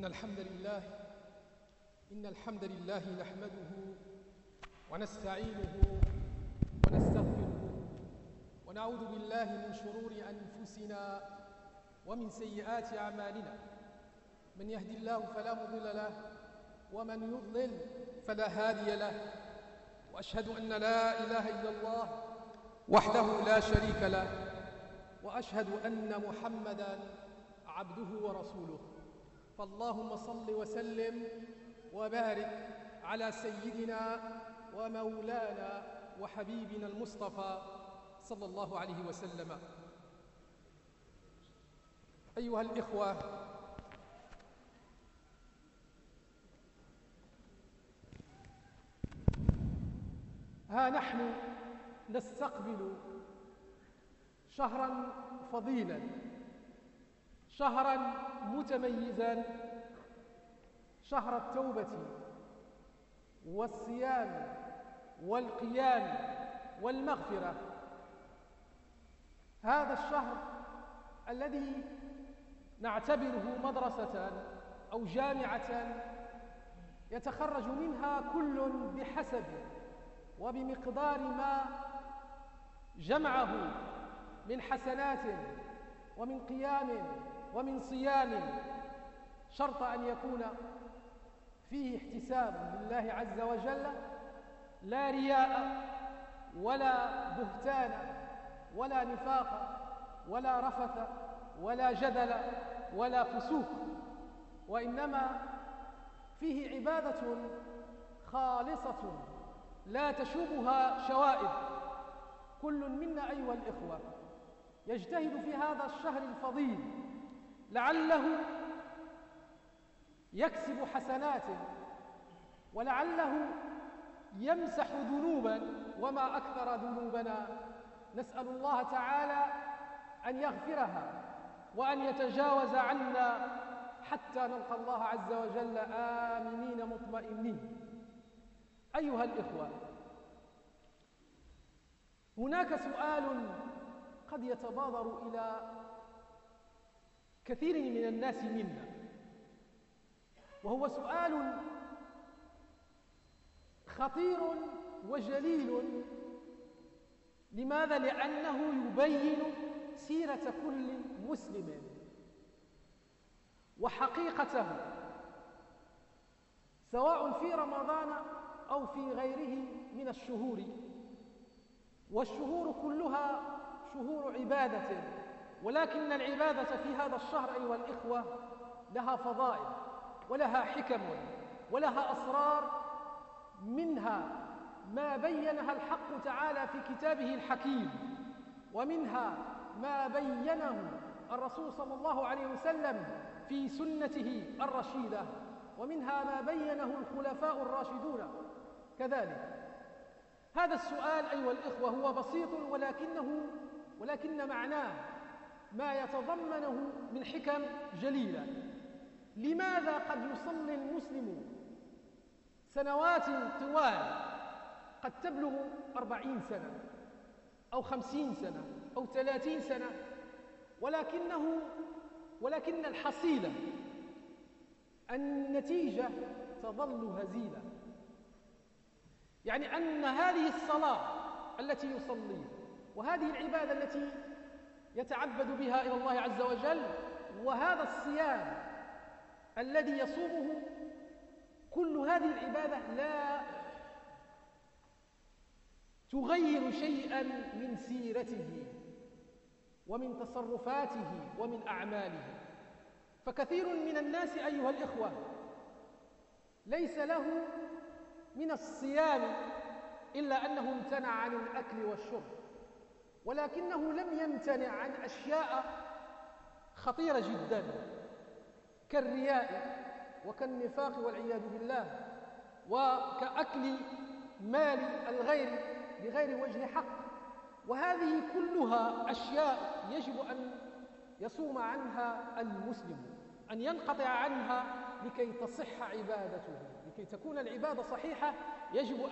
إن الحمد لله إن الحمد لله نحمده ونستعينه ونستغفره ونعوذ بالله من شرور أنفسنا ومن سيئات أعمالنا. من يهدي الله فلا مضل له ومن يضلل فلا هادي له، وأشهد أن لا إله إلا الله وحده لا شريك له، وأشهد أن محمدًا عبده ورسوله. فاللهم صل وسلم وبارك على سيدنا ومولانا وحبيبنا المصطفى صلى الله عليه وسلم. أيها الإخوة، ها نحن نستقبل شهرا فضيلا، شهرا متميزا، شهر التوبة والصيام والقيام والمغفرة. هذا الشهر الذي نعتبره مدرسة أو جامعة يتخرج منها كل بحسب وبمقدار ما جمعه من حسنات ومن قيام ومن صيام، شرط أن يكون فيه احتساب لله عز وجل، لا رياء ولا بهتان ولا نفاق ولا رفث ولا جدل ولا فسوق، وإنما فيه عبادة خالصة لا تشوبها شوائب. كل منا أيها الإخوة يجتهد في هذا الشهر الفضيل لعله يكسب حسنات، ولعله يمسح ذنوبا، وما أكثر ذنوبنا. نسأل الله تعالى أن يغفرها وأن يتجاوز عنا حتى نلقى الله عز وجل آمنين مطمئنين. أيها الإخوة، هناك سؤال قد يتبادر إلى كثير من الناس منا، وهو سؤال خطير وجليل. لماذا؟ لأنه يبين سيرة كل مسلم وحقيقته، سواء في رمضان أو في غيره من الشهور. والشهور كلها شهور عبادة، ولكن العبادة في هذا الشهر أيها الإخوة لها فضائل ولها حكم ولها أسرار، منها ما بينها الحق تعالى في كتابه الحكيم، ومنها ما بينه الرسول صلى الله عليه وسلم في سنته الرشيدة، ومنها ما بينه الخلفاء الراشدون كذلك. هذا السؤال أيها الإخوة هو بسيط، ولكن معناه ما يتضمنه من حكم جليلة. لماذا قد يصلي المسلم سنوات طوال، قد تبلغ 40 سنة أو 50 سنة أو 30 سنة، ولكن الحصيلة، النتيجة تظل هزيلة؟ يعني أن هذه الصلاة التي يصليها وهذه العبادة التي يتعبد بها إلى الله عز وجل وهذا الصيام الذي يصومه، كل هذه العبادة لا تغير شيئا من سيرته ومن تصرفاته ومن أعماله. فكثير من الناس أيها الإخوة ليس له من الصيام إلا أنه امتنع عن الأكل والشرب، ولكنه لم يمتنع عن أشياء خطيرة جدا كالرياء وكالنفاق والعياذ بالله، وكأكل مال الغير بغير وجه حق. وهذه كلها أشياء يجب أن يصوم عنها المسلم، أن ينقطع عنها لكي تصح عبادته. لكي تكون العبادة صحيحة يجب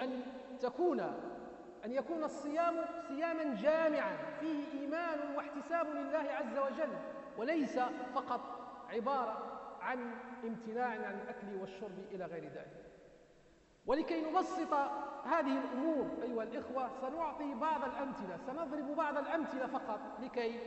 أن يكون الصيام صياما جامعا فيه إيمان واحتساب لله عز وجل، وليس فقط عبارة عن امتناع عن الأكل والشرب إلى غير ذلك. ولكي نبسط هذه الأمور أيها الإخوة سنعطي بعض الأمثلة، سنضرب بعض الأمثلة فقط لكي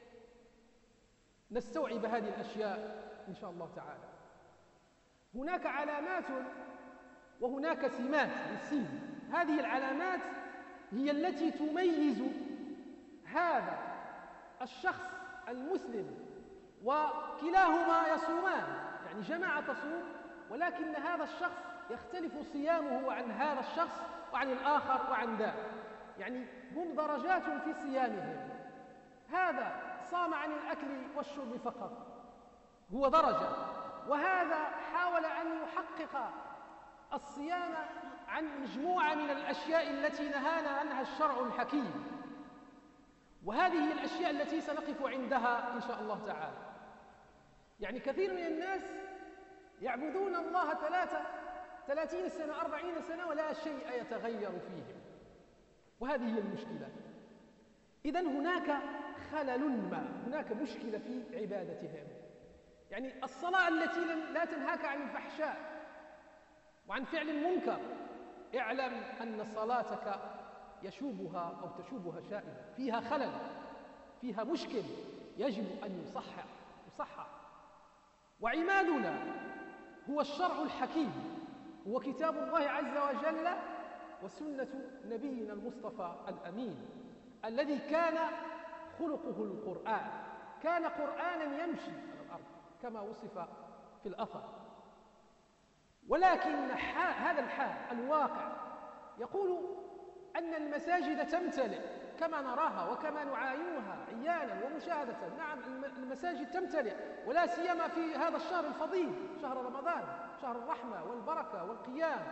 نستوعب هذه الأشياء إن شاء الله تعالى. هناك علامات وهناك سمات للسين. هذه العلامات هي التي تميز هذا الشخص المسلم، وكلاهما يصومان، يعني جماعة تصوم، ولكن هذا الشخص يختلف صيامه عن هذا الشخص وعن الآخر وعن ذاك، يعني هم درجات في صيامهم. هذا صام عن الأكل والشرب فقط، هو درجة، وهذا حاول أن يحقق الصيام عن مجموعة من الأشياء التي نهانا عنها الشرع الحكيم، وهذه الأشياء التي سنقف عندها إن شاء الله تعالى. يعني كثير من الناس يعبدون الله 30 سنة 40 سنة ولا شيء يتغير فيهم، وهذه هي المشكلة. إذن هناك خلل ما، هناك مشكلة في عبادتهم. يعني الصلاة التي لا تنهاك عن الفحشاء وعن فعل المنكر، اعلم أن صلاتك يشوبها أو تشوبها شائبة، فيها خلل، فيها مشكل يجب أن يصحح. وعمادنا هو الشرع الحكيم، هو كتاب الله عز وجل وسنة نبينا المصطفى الأمين الذي كان خلقه القرآن، كان قرآنا يمشي على الأرض كما وصف في الأثر. ولكن هذا الحال الواقع يقول أن المساجد تمتلئ كما نراها وكما نعاينها عيانا ومشاهدة. نعم، المساجد تمتلئ، ولا سيما في هذا الشهر الفضيل، شهر رمضان، شهر الرحمة والبركة والقيام.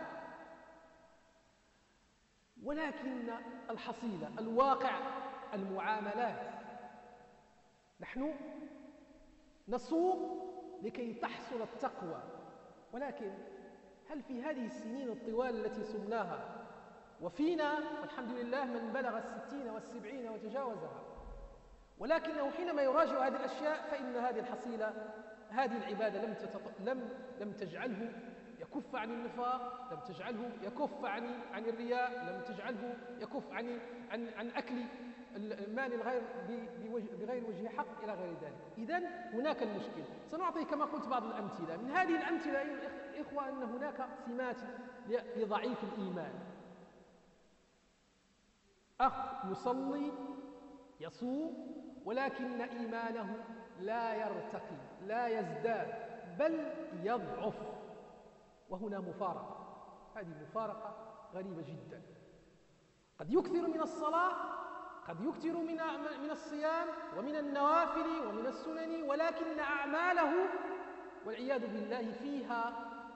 ولكن الحصيلة، الواقع، المعاملات، نحن نصوم لكي تحصل التقوى، ولكن هل في هذه السنين الطوال التي صمناها وفينا والحمد لله من بلغ 60 و70 وتجاوزها، ولكنه حينما يراجع هذه الأشياء فإن هذه الحصيلة، هذه العبادة لم تجعله يكف عن النفاق، لم تجعله يكف عن الرياء، لم تجعله يكف عن أكل المال الغير بغير وجه حق إلى غير ذلك. إذن هناك المشكلة. سنعطي كما قلت بعض الأمثلة. من هذه الأمثلة أيها الإخوة أن هناك سمات لضعيف الإيمان. أخ يصلي يصوم ولكن إيمانه لا يرتقي، لا يزداد، بل يضعف، وهنا مفارقة. هذه مفارقة غريبة جدا. قد يكثر من الصلاة، قد يكثر من الصيام ومن النوافل ومن السنن، ولكن أعماله والعياذ بالله فيها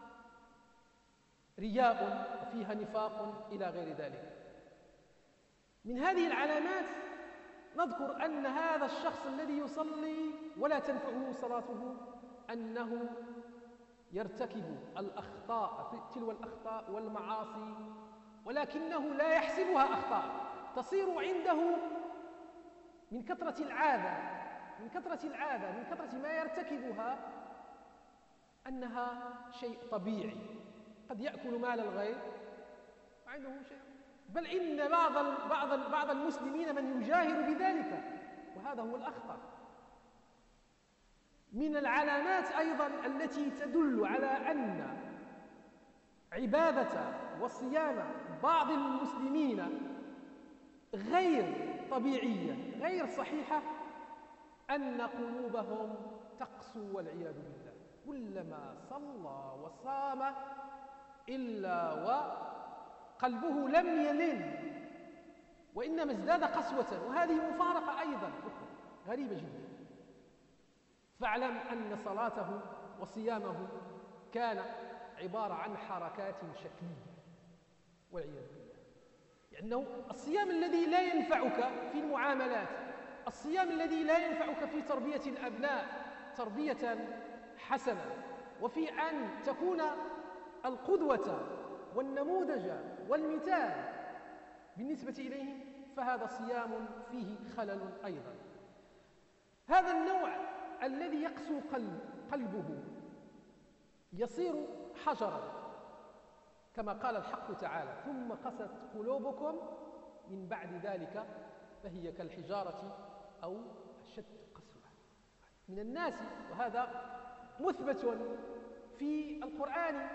رياء وفيها نفاق إلى غير ذلك. من هذه العلامات نذكر أن هذا الشخص الذي يصلي ولا تنفعه صلاته أنه يرتكب الأخطاء، تلو الأخطاء والمعاصي، ولكنه لا يحسبها أخطاء، تصير عنده من كثرة العادة، من كثرة ما يرتكبها أنها شيء طبيعي. قد يأكل مال الغير وعنده شيء، بل إن بعض المسلمين من يجاهر بذلك، وهذا هو الأخطر. من العلامات أيضا التي تدل على أن عبادة وصيام بعض المسلمين غير طبيعية، غير صحيحة، أن قلوبهم تقسو والعياذ بالله. كلما صلى وصام إلا وقلبه لم يلن، وإنما ازداد قسوة، وهذه مفارقة أيضا أخرى غريبة جدا. فاعلم أن صلاته وصيامه كان عبارة عن حركات شكلية والعياذ بالله. لأنه الصيام الذي لا ينفعك في المعاملات، الصيام الذي لا ينفعك في تربية الأبناء تربية حسنة، وفي أن تكون القدوة والنموذج والمثال بالنسبة إليهم، فهذا صيام فيه خلل أيضا. هذا النوع الذي يقسو قلبه يصير حجرا، كما قال الحق تعالى: ثم قست قلوبكم من بعد ذلك فهي كالحجارة أو أشد قسوة. من الناس، وهذا مثبت في القرآن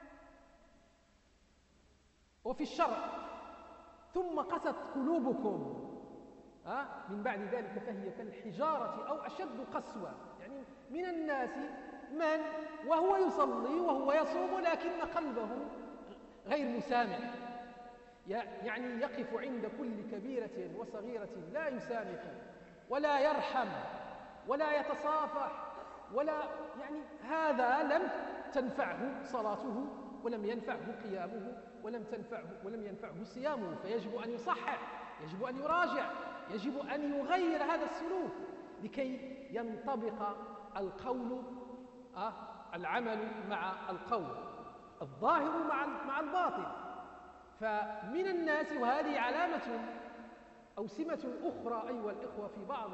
وفي الشرع، ثم قست قلوبكم من بعد ذلك فهي كالحجارة أو أشد قسوة. يعني من الناس من وهو يصلي وهو يصوم لكن قلبه غير مسامح، يعني يقف عند كل كبيرة وصغيرة لا يسامح ولا يرحم ولا يتصافح، يعني هذا لم تنفعه صلاته ولم ينفعه قيامه ولم ينفعه صيامه، فيجب أن يصحح، يجب أن يراجع، يجب أن يغير هذا السلوك لكي ينطبق القول العمل مع القول، الظاهر مع الباطن. فمن الناس، وهذه علامة أو سمة أخرى أيها الإخوة في بعض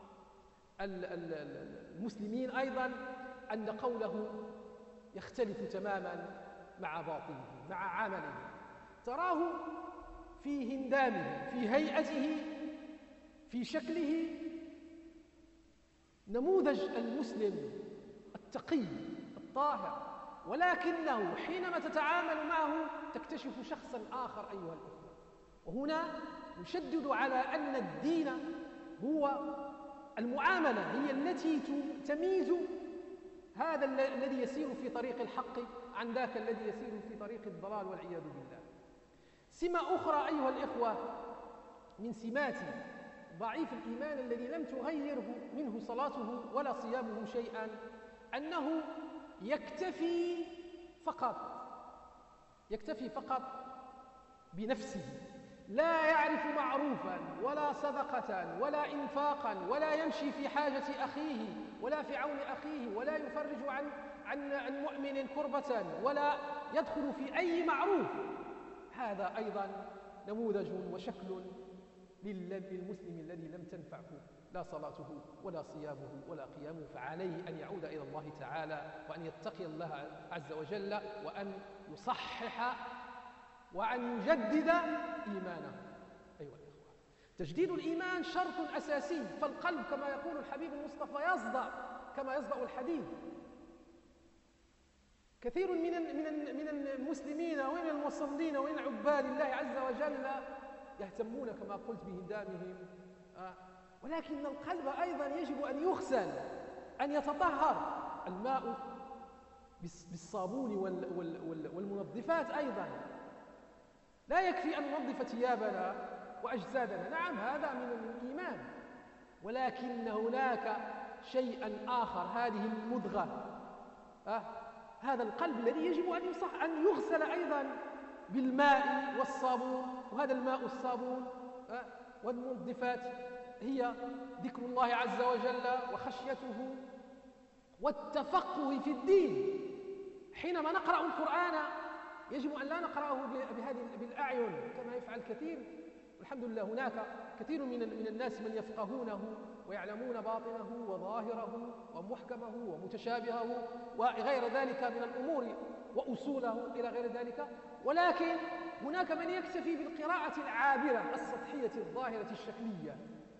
المسلمين أيضا، أن قوله يختلف تماما مع باطنه مع عمله. تراه في هندامه، في هيئته، في شكله نموذج المسلم التقي الطاهر، ولكنه حينما تتعامل معه تكتشف شخصا آخر أيها الأخوة. وهنا نشدد على أن الدين هو المعاملة، هي التي تميز هذا الذي يسير في طريق الحق عن ذاك الذي يسير في طريق الضلال والعياذ بالله. سمة أخرى أيها الإخوة من سمات ضعيف الإيمان الذي لم تغيره منه صلاته ولا صيامه شيئا، أنه يكتفي فقط بنفسه، لا يعرف معروفا ولا صدقة ولا إنفاقا، ولا يمشي في حاجة أخيه ولا في عون أخيه، ولا يفرج عن مؤمن كربة، ولا يدخل في أي معروف. هذا أيضا نموذج وشكل للمسلم الذي لم تنفعه لا صلاته ولا صيامه ولا قيامه، فعليه أن يعود إلى الله تعالى وأن يتقي الله عز وجل وأن يصحح وأن يجدد إيمانه. أيها الإخوة، تجديد الإيمان شرط أساسي، فالقلب كما يقول الحبيب المصطفى يصدأ كما يصدأ الحديد. كثير من المسلمين ومن المصلين ومن عباد الله عز وجل يهتمون كما قلت بهدامهم، ولكن القلب أيضا يجب أن يغسل، أن يتطهر. الماء بالصابون والمنظفات أيضا، لا يكفي أن ننظف ثيابنا وأجسادنا، نعم هذا من الإيمان، ولكن هناك شيئا آخر، هذه المضغة، هذا القلب الذي يجب أن يغسل أيضا بالماء والصابون. وهذا الماء والصابون والمنظفات هي ذكر الله عز وجل وخشيته والتفقه في الدين. حينما نقرأ القرآن يجب أن لا نقرأه بالأعين كما يفعل كثير، والحمد لله هناك كثير من الناس من يفقهونه ويعلمون باطنه وظاهره ومحكمه ومتشابهه وغير ذلك من الأمور وأصوله إلى غير ذلك، ولكن هناك من يكتفي بالقراءة العابرة السطحية الظاهرة الشكلية،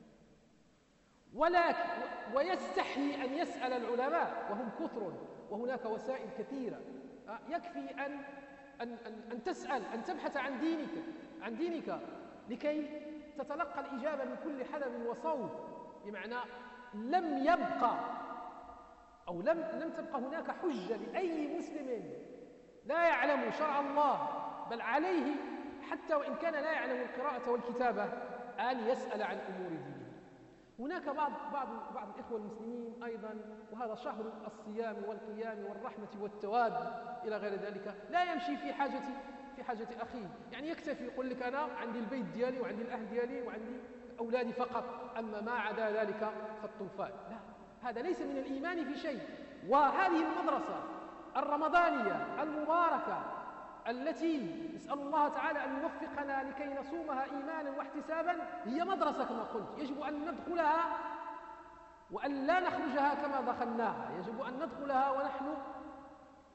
ويستحي أن يسأل العلماء وهم كثر، وهناك وسائل كثيرة. يكفي أن تسأل، أن تبحث عن دينك لكي تتلقى الإجابة من كل حدب وصوب، بمعنى لم يبقى أو لم تبقى هناك حجة لأي مسلم لا يعلم شرع الله، بل عليه حتى وإن كان لا يعلم القراءة والكتابة أن يسأل عن أمور دينه. هناك بعض الإخوة المسلمين أيضا، وهذا شهر الصيام والقيام والرحمة والتواب إلى غير ذلك، لا يمشي في حاجة أخيه، يعني يكتفي يقول لك أنا عندي البيت ديالي وعندي الأهل ديالي وعندي أولادي فقط، أما ما عدا ذلك فالطوفان. لا، هذا ليس من الإيمان في شيء. وهذه المدرسة الرمضانية المباركة التي نسأل الله تعالى أن يوفقنا لكي نصومها إيمانا واحتسابا، هي مدرسة كما قلت يجب أن ندخلها وأن لا نخرجها كما دخلناها، يجب أن ندخلها ونحن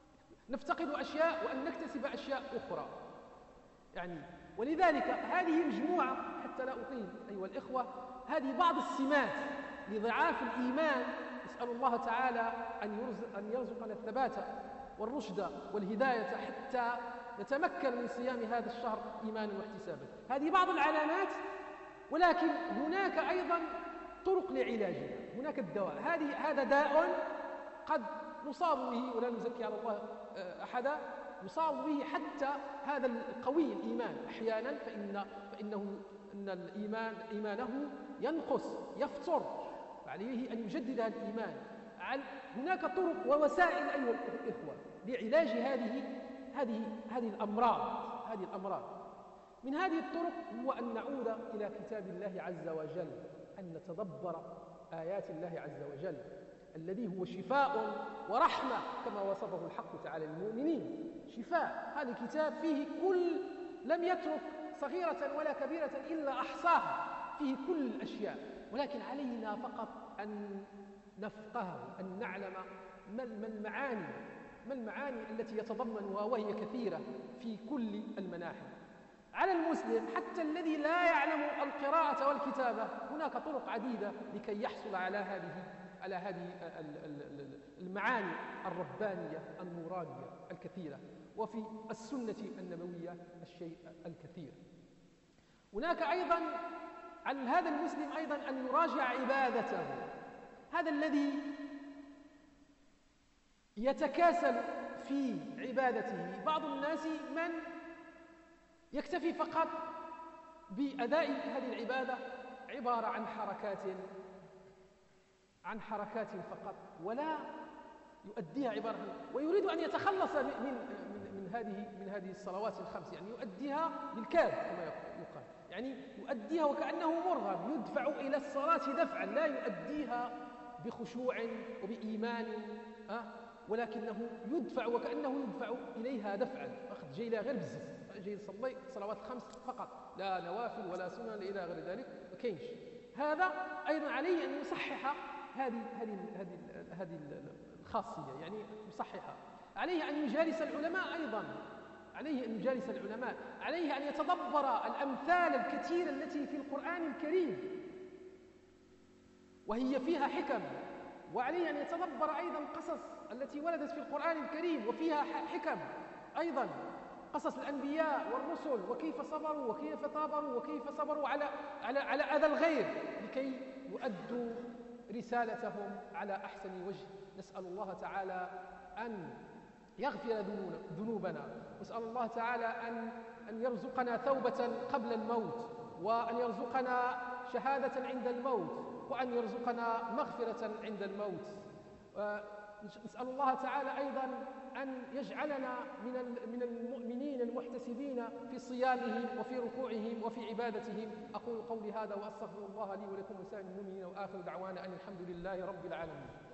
نفتقد أشياء وأن نكتسب أشياء أخرى. يعني ولذلك هذه مجموعة، حتى لا أطيل أيها الإخوة، هذه بعض السمات لضعاف الإيمان. نسأل الله تعالى أن يرزقنا الثبات والرشد والهداية حتى نتمكن من صيام هذا الشهر إيمانا واحتسابا. هذه بعض العلامات، ولكن هناك أيضا طرق لعلاجها. هناك الدواء، هذا داء قد نصاب به ولا نزكي على الله أحدا، يصاب به حتى هذا القوي الإيمان أحيانا، إن إيمانه ينقص يفتر، عليه أن يجدد هذا الإيمان. هناك طرق ووسائل أيها الإخوة لعلاج هذه الأمراض. من هذه الطرق هو أن نعود إلى كتاب الله عز وجل، أن نتدبر آيات الله عز وجل الذي هو شفاء ورحمة كما وصفه الحق تعالى للمؤمنين. شفاء، هذا الكتاب فيه لم يترك صغيرة ولا كبيرة إلا أحصاها، فيه كل الأشياء، ولكن علينا فقط أن نفقهه، أن نعلم ما المعاني التي يتضمنها، وهي كثيرة في كل المناحي. على المسلم حتى الذي لا يعلم القراءة والكتابة هناك طرق عديدة لكي يحصل على هذه المعاني الربانية النورانية الكثيرة، وفي السنة النبوية الشيء الكثير. هناك أيضا على هذا المسلم أيضا أن يراجع عبادته. هذا الذي يتكاسل في عبادته. بعض الناس من يكتفي فقط بأداء هذه العبادة عبارة عن حركات فقط، ولا يؤديها عبارة، ويريد أن يتخلص من هذه الصلوات الخمس، يعني يؤديها بالكاد كما يقال، يعني يؤديها وكأنه مرغم يدفع إلى الصلاة دفعا، لا يؤديها بخشوع وبإيمان، ولكنه يدفع وكأنه يدفع إليها دفعا، أخذ جاي لها غير بزاف، جاي يصلي الصلوات الخمس فقط، لا نوافل ولا سنن إلى غير ذلك، ما كاينش. هذا أيضا عليه أن يصحح هذه الخاصية، يعني يصححها. عليه أن يجالس العلماء أيضا، عليه أن يتدبر الأمثال الكثيرة التي في القرآن الكريم وهي فيها حكم، وعليه أن يتدبر أيضا القصص التي وردت في القرآن الكريم وفيها حكم أيضا، قصص الأنبياء والرسل وكيف صبروا وكيف صابروا وكيف صبروا على أذى الغير لكي يؤدوا رسالتهم على أحسن وجه. نسأل الله تعالى أن يغفر ذنوبنا، نسأل الله تعالى أن يرزقنا توبة قبل الموت، وأن يرزقنا شهادة عند الموت، وأن يرزقنا مغفرة عند الموت. نسأل الله تعالى أيضا أن يجعلنا من المؤمنين المحتسبين في صيامهم وفي ركوعهم وفي عبادتهم. أقول قولي هذا وأستغفر الله لي ولكم ولسائر المؤمنين، وآخر دعوانا أن الحمد لله رب العالمين.